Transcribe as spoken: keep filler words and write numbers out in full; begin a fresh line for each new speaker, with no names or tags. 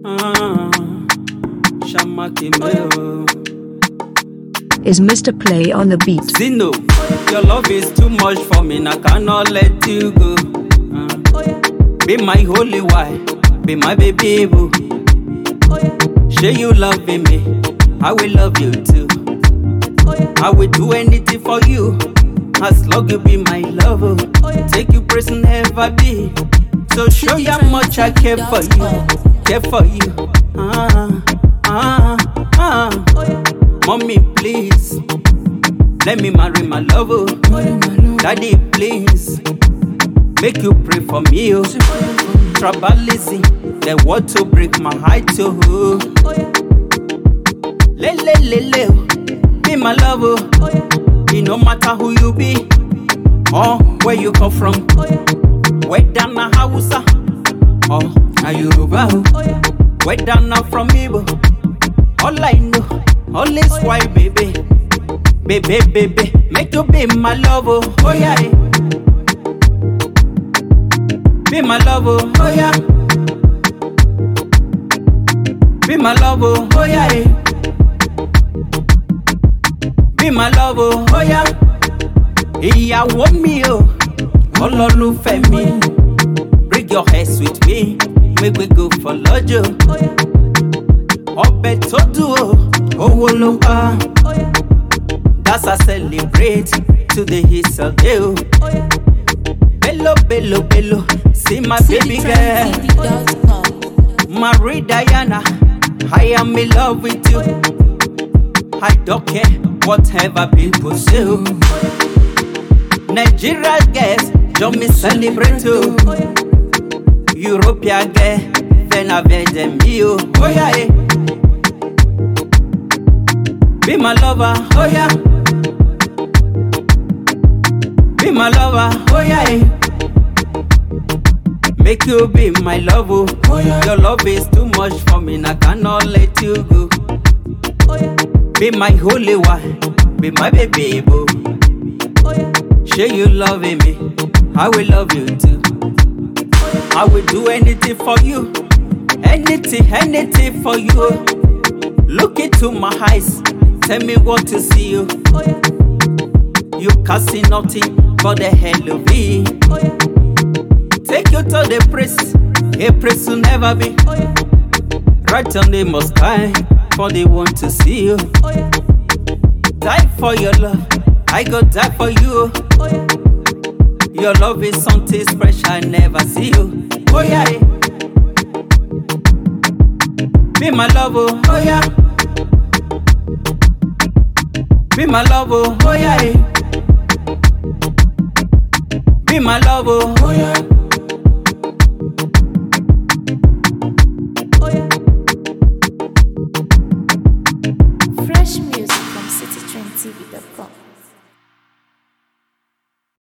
Ah, Shamakimeo.
Is Mister Play on the beat?
Zino, your love is too much for me, and I cannot let you go. Uh, be my holy wife, be my baby boo. Say you loving me, I will love you too. I will do anything for you, as long you be my lover. Take you person never be. So show you how much I care for you, care for you. Ah, ah, ah. Mommy, please, let me marry my lover. Daddy, please, make you pray for me. Oh. Tribalism, they want to break my heart too. Le le le le, be my lover. It no matter who you be or where you come from. Whether na Hausa or na Yoruba, whether na from Igbo. All I know, all is why, baby, baby, baby, make you be my lover. Oh yeah, be my lover. Oh yeah, be my lover. Oh yeah, be my lover. Oh yeah, yeah, want me oh. Olólùfẹ́ mi, bring your hands with me, make we go for lodge. Ọbẹ̀ tó dùn ó, owó ló pa. That's a celebrate to the hits of you. Bello, bello, bello, see my baby girl. Marie Diana, I am in love with you. I don't care whatever people say. Nigeria girls, don't me celebrate too. European girl, then I bet them you. Oh yeah, eh. Be my lover, oh yeah. Be my lover, oh yeah, eh. Make you be my lover, oh yeah. Your love is too much for me, and I cannot let you go. Oh yeah. Be my holy wife, be my baby boo. Oh yeah. Say you loving me, I will love you too. I will do anything for you, anything, anything for you. Look into my eyes, tell me what to see you. You can't see nothing but the hell of me. Take you to the priest, a priest will never be. Right on the most high, for they want to see you. Die for your love, I go die for you. Your love is something special, I never see you. Oh yeah, be my lover. Oh yeah, be my lover. Oh yeah, be my lover. Oh yeah.